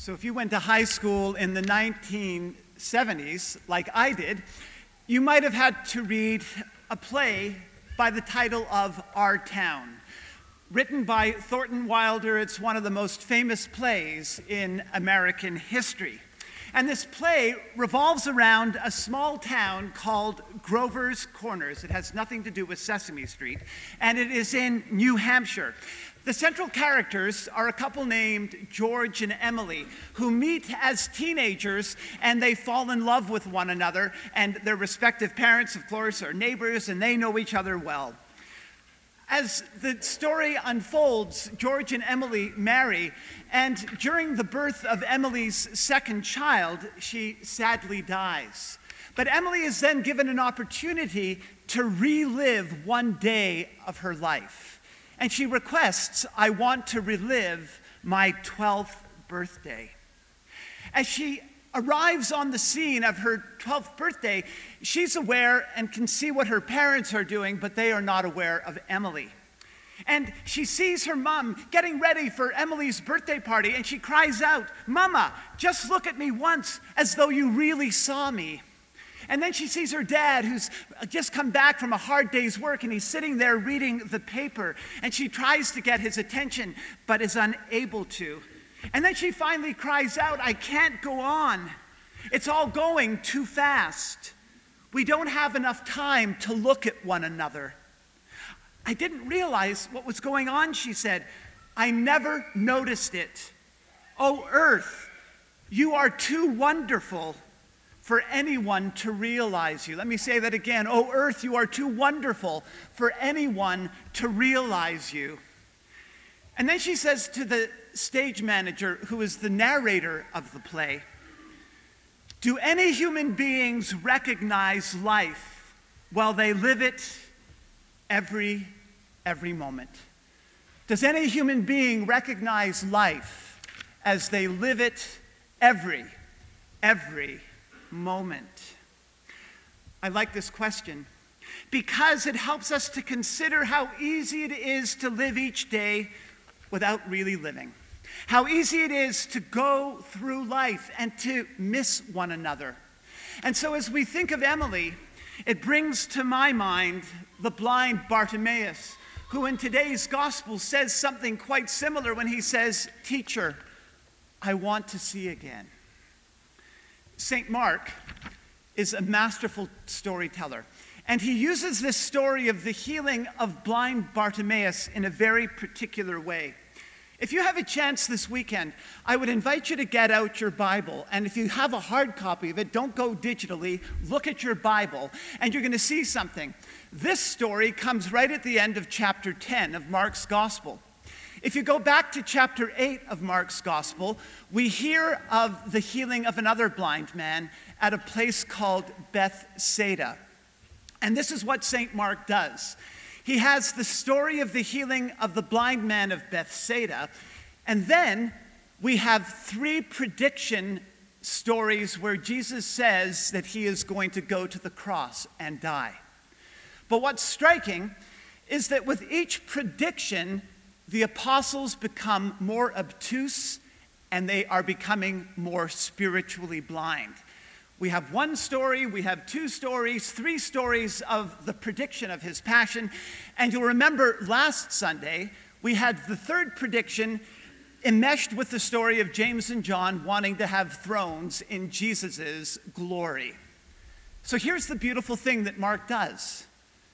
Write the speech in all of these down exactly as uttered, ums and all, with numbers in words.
So if you went to high school in the nineteen seventies, like I did, you might have had to read a play by the title of Our Town. Written by Thornton Wilder, it's one of the most famous plays in American history. And this play revolves around a small town called Grover's Corners. It has nothing to do with Sesame Street, and it is in New Hampshire. The central characters are a couple named George and Emily, who meet as teenagers, and they fall in love with one another, and their respective parents, of course, are neighbors, and they know each other well. As the story unfolds, George and Emily marry, and during the birth of Emily's second child, she sadly dies. But Emily is then given an opportunity to relive one day of her life. And she requests, "I want to relive my twelfth birthday." As she arrives on the scene of her twelfth birthday, she's aware and can see what her parents are doing, but they are not aware of Emily. And she sees her mom getting ready for Emily's birthday party, and she cries out, "Mama, just look at me once, as though you really saw me." And then she sees her dad, who's just come back from a hard day's work, and he's sitting there reading the paper, and she tries to get his attention, but is unable to. And then she finally cries out, "I can't go on. It's all going too fast. We don't have enough time to look at one another." "I didn't realize what was going on," she said. "I never noticed it. Oh, Earth, you are too wonderful for anyone to realize you." Let me say that again. "Oh, Earth, you are too wonderful for anyone to realize you." And then she says to the stage manager, who is the narrator of the play, "Do any human beings recognize life while they live it every, every moment? Does any human being recognize life as they live it every, every moment?" I like this question because it helps us to consider how easy it is to live each day without really living. How easy it is to go through life and to miss one another. And so as we think of Emily, it brings to my mind the blind Bartimaeus, who in today's gospel says something quite similar when he says, "Teacher, I want to see again." Saint Mark is a masterful storyteller, and he uses this story of the healing of blind Bartimaeus in a very particular way. If you have a chance this weekend, I would invite you to get out your Bible, and if you have a hard copy of it, don't go digitally, look at your Bible, and you're going to see something. This story comes right at the end of chapter ten of Mark's Gospel. If you go back to chapter eight of Mark's Gospel, we hear of the healing of another blind man at a place called Bethsaida. And this is what Saint Mark does. He has the story of the healing of the blind man of Bethsaida, and then we have three prediction stories where Jesus says that he is going to go to the cross and die. But what's striking is that with each prediction, the apostles become more obtuse and they are becoming more spiritually blind. We have one story, we have two stories, three stories of the prediction of his passion. And you'll remember last Sunday, we had the third prediction enmeshed with the story of James and John wanting to have thrones in Jesus' glory. So here's the beautiful thing that Mark does.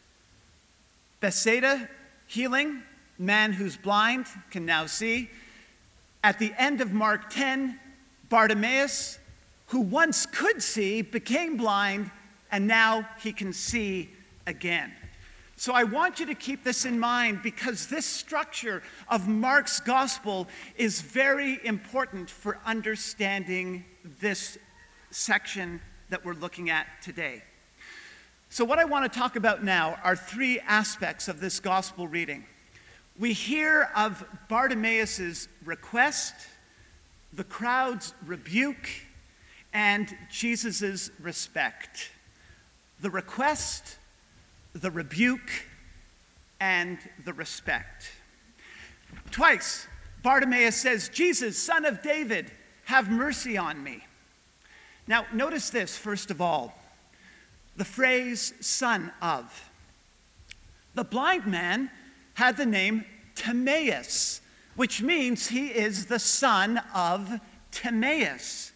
Bethsaida, healing, man who's blind can now see. At the end of Mark ten, Bartimaeus, who once could see, became blind, and now he can see again. So I want you to keep this in mind because this structure of Mark's gospel is very important for understanding this section that we're looking at today. So what I want to talk about now are three aspects of this gospel reading. We hear of Bartimaeus' request, the crowd's rebuke, and Jesus' respect. The request, the rebuke, and the respect. Twice, Bartimaeus says, "Jesus, son of David, have mercy on me. Now, notice this, first of all, the phrase son of. The blind man had the name Timaeus, which means he is the son of Timaeus.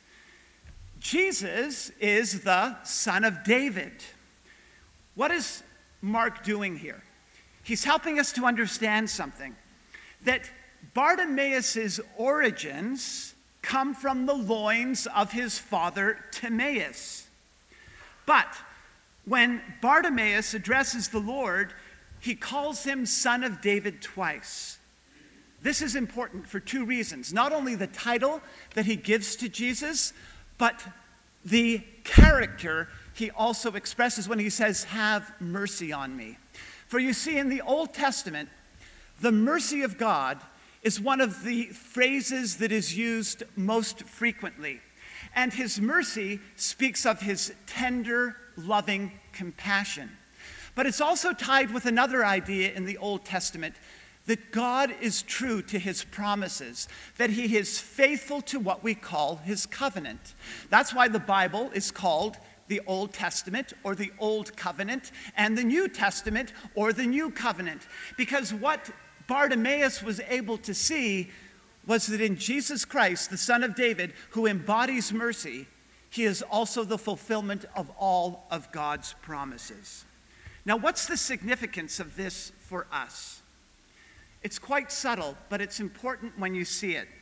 Jesus is the son of David. What is Mark doing here? He's helping us to understand something, that Bartimaeus' origins come from the loins of his father Timaeus. But when Bartimaeus addresses the Lord, he calls him son of David twice. This is important for two reasons. Not only the title that he gives to Jesus, but the character he also expresses when he says, have mercy on me. For you see, in the Old Testament, the mercy of God is one of the phrases that is used most frequently. And his mercy speaks of his tender, loving compassion. But it's also tied with another idea in the Old Testament, that God is true to his promises, that he is faithful to what we call his covenant. That's why the Bible is called the Old Testament or the Old Covenant, and the New Testament or the New Covenant. Because what Bartimaeus was able to see was that in Jesus Christ, the Son of David, who embodies mercy, he is also the fulfillment of all of God's promises. Now, what's the significance of this for us? It's quite subtle, but it's important when you see it.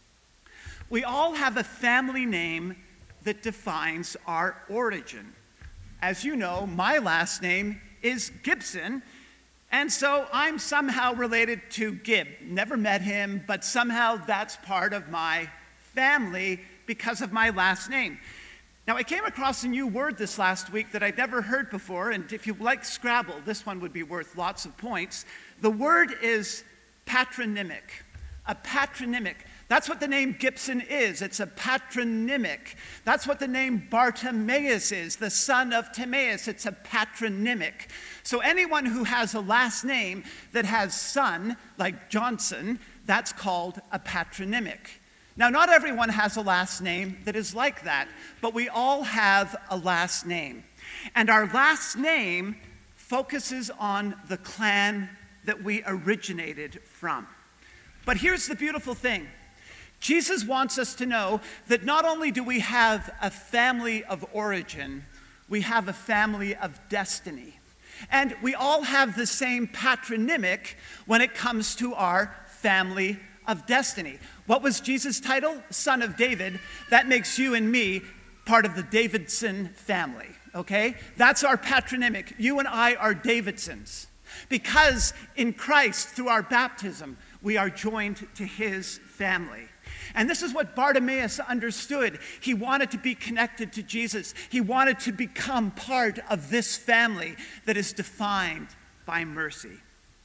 We all have a family name that defines our origin. As you know, my last name is Gibson, and so I'm somehow related to Gib. Never met him, but somehow that's part of my family because of my last name. Now, I came across a new word this last week that I'd never heard before, and if you like Scrabble, this one would be worth lots of points. The word is patronymic. A patronymic. That's what the name Gibson is. It's a patronymic. That's what the name Bartimaeus is, the son of Timaeus. It's a patronymic. So anyone who has a last name that has son, like Johnson, that's called a patronymic. Now, not everyone has a last name that is like that, but we all have a last name. And our last name focuses on the clan that we originated from. But here's the beautiful thing. Jesus wants us to know that not only do we have a family of origin, we have a family of destiny. And we all have the same patronymic when it comes to our family of destiny. What was Jesus' title? Son of David. That makes you and me part of the Davidson family, okay? That's our patronymic. You and I are Davidsons. Because in Christ, through our baptism, we are joined to his family. And this is what Bartimaeus understood. He wanted to be connected to Jesus. He wanted to become part of this family that is defined by mercy.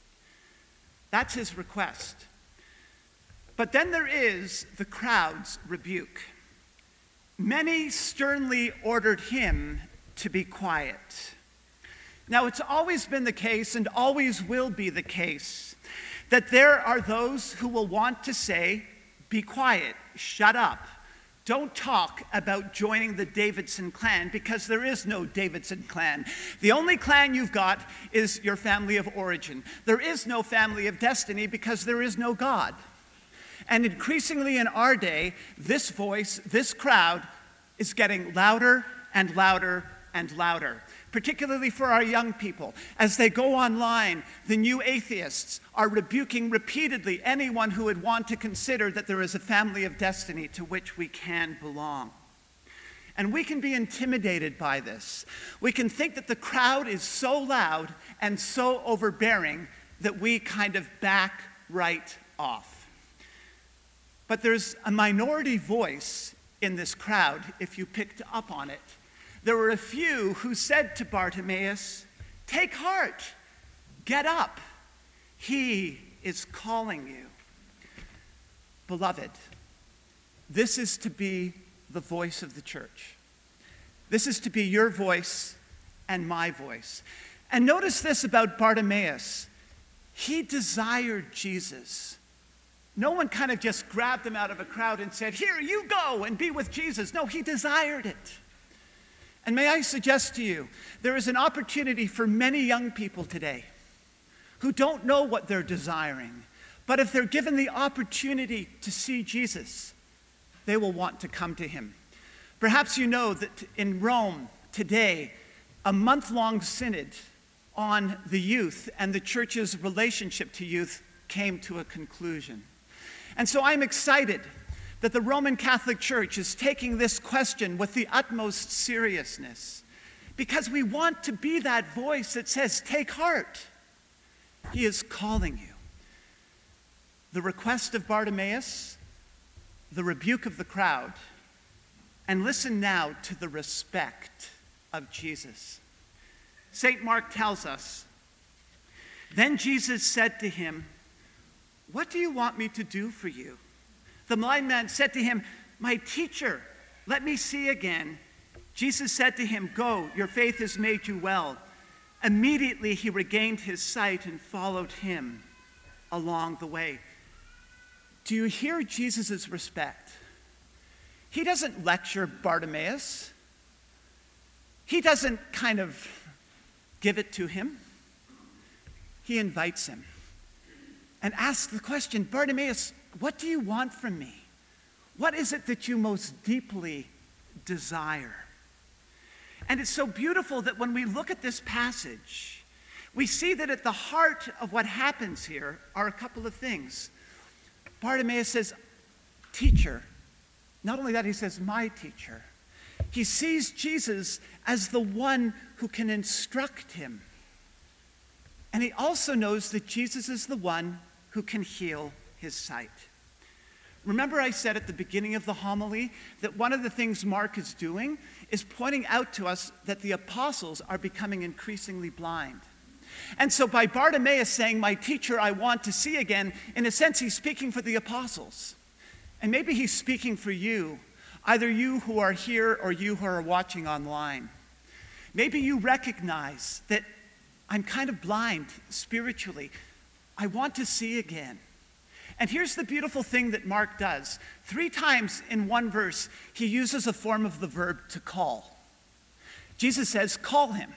That's his request. But then there is the crowd's rebuke. Many sternly ordered him to be quiet. Now, it's always been the case and always will be the case that there are those who will want to say, be quiet, shut up. Don't talk about joining the Davidson clan, because there is no Davidson clan. The only clan you've got is your family of origin. There is no family of destiny because there is no God. And increasingly in our day, this voice, this crowd, is getting louder and louder and louder, particularly for our young people. As they go online, the new atheists are rebuking repeatedly anyone who would want to consider that there is a family of destiny to which we can belong. And we can be intimidated by this. We can think that the crowd is so loud and so overbearing that we kind of back right off. But there's a minority voice in this crowd, if you picked up on it. There were a few who said to Bartimaeus, take heart, get up. He is calling you. Beloved, this is to be the voice of the church. This is to be your voice and my voice. And notice this about Bartimaeus. He desired Jesus, No one kind of just grabbed him out of a crowd and said, "Here, you go and be with Jesus." No, he desired it. And may I suggest to you, there is an opportunity for many young people today who don't know what they're desiring, but if they're given the opportunity to see Jesus, they will want to come to him. Perhaps you know that in Rome today, a month-long synod on the youth and the church's relationship to youth came to a conclusion. And so I'm excited that the Roman Catholic Church is taking this question with the utmost seriousness, because we want to be that voice that says, "Take heart. He is calling you." The request of Bartimaeus, the rebuke of the crowd, and listen now to the respect of Jesus. Saint Mark tells us, "Then Jesus said to him, 'What do you want me to do for you?' The blind man said to him, 'My teacher, let me see again.' Jesus said to him, 'Go, your faith has made you well.' Immediately he regained his sight and followed him along the way." Do you hear Jesus' respect? He doesn't lecture Bartimaeus. He doesn't kind of give it to him. He invites him and asks the question, "Bartimaeus, what do you want from me? What is it that you most deeply desire?" And it's so beautiful that when we look at this passage, we see that at the heart of what happens here are a couple of things. Bartimaeus says, "Teacher." Not only that, he says, "My teacher." He sees Jesus as the one who can instruct him. And he also knows that Jesus is the one who can heal his sight. Remember I said at the beginning of the homily that one of the things Mark is doing is pointing out to us that the apostles are becoming increasingly blind. And so by Bartimaeus saying, "My teacher, I want to see again," in a sense he's speaking for the apostles. And maybe he's speaking for you, either you who are here or you who are watching online. Maybe you recognize that I'm kind of blind spiritually. I want to see again. And here's the beautiful thing that Mark does. Three times in one verse, he uses a form of the verb to call. Jesus says, "Call him."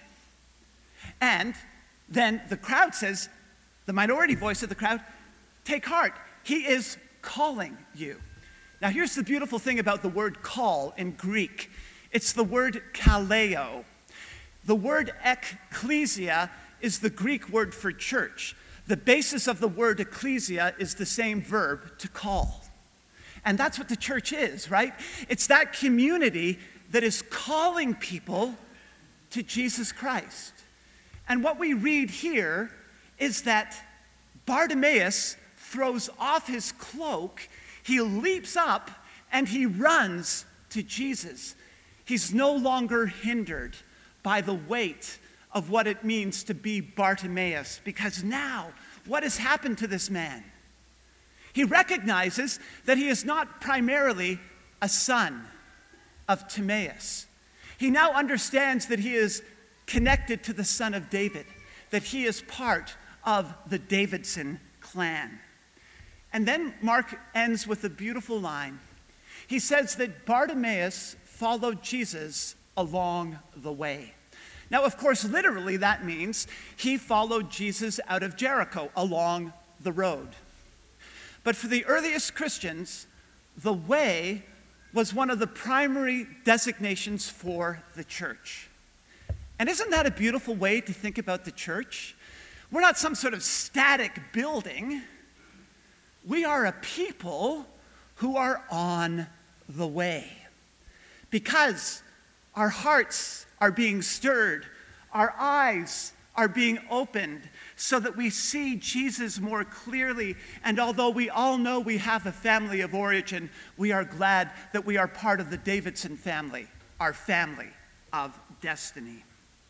And then the crowd says, the minority voice of the crowd, "Take heart. He is calling you." Now here's the beautiful thing about the word call in Greek. It's the word kaleo. The word ekklesia is the Greek word for church. The basis of the word ecclesia is the same verb, to call. And that's what the church is, right? It's that community that is calling people to Jesus Christ. And what we read here is that Bartimaeus throws off his cloak, he leaps up, and he runs to Jesus. He's no longer hindered by the weight of what it means to be Bartimaeus, because now, what has happened to this man? He recognizes that he is not primarily a son of Timaeus. He now understands that he is connected to the son of David, that he is part of the Davidson clan. And then Mark ends with a beautiful line. He says that Bartimaeus followed Jesus along the way. Now, of course, literally that means he followed Jesus out of Jericho along the road. But for the earliest Christians, the way was one of the primary designations for the church. And isn't that a beautiful way to think about the church? We're not some sort of static building. We are a people who are on the way. Because our hearts are being stirred, our eyes are being opened so that we see Jesus more clearly. And although we all know we have a family of origin, we are glad that we are part of the Davidson family, our family of destiny.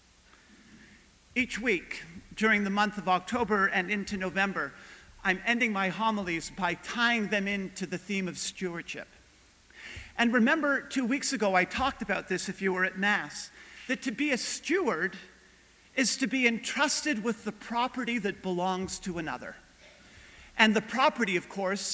Each week during the month of October and into November, I'm ending my homilies by tying them into the theme of stewardship. And remember, two weeks ago I talked about this if you were at Mass, that to be a steward is to be entrusted with the property that belongs to another. And the property, of course,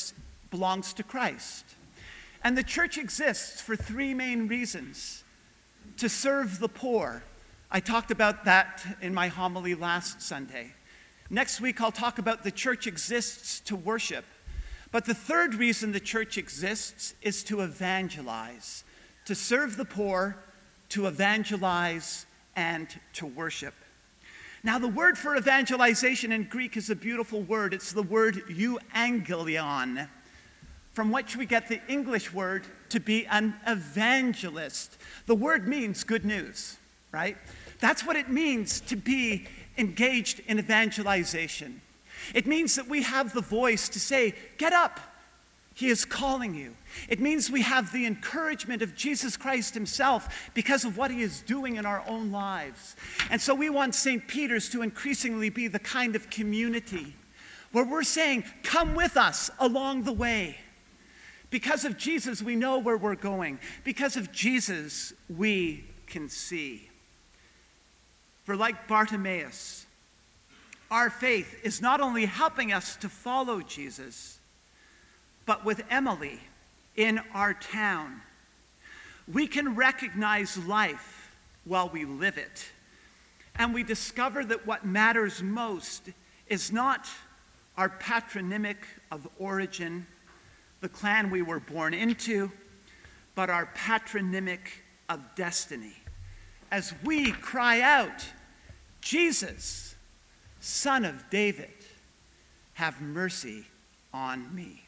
belongs to Christ. And the church exists for three main reasons. To serve the poor. I talked about that in my homily last Sunday. Next week, I'll talk about the church exists to worship. But the third reason the church exists is to evangelize, to serve the poor, to evangelize, and to worship. Now, the word for evangelization in Greek is a beautiful word. It's the word euangelion, from which we get the English word to be an evangelist. The word means good news, right? That's what it means to be engaged in evangelization. It means that we have the voice to say, get up, he is calling you. It means we have the encouragement of Jesus Christ himself because of what he is doing in our own lives. And so we want Saint Peter's to increasingly be the kind of community where we're saying, come with us along the way. Because of Jesus, we know where we're going. Because of Jesus, we can see. For like Bartimaeus, our faith is not only helping us to follow Jesus, but with Emily in our town, we can recognize life while we live it. And we discover that what matters most is not our patronymic of origin, the clan we were born into, but our patronymic of destiny. As we cry out, Jesus, Son of David, have mercy on me.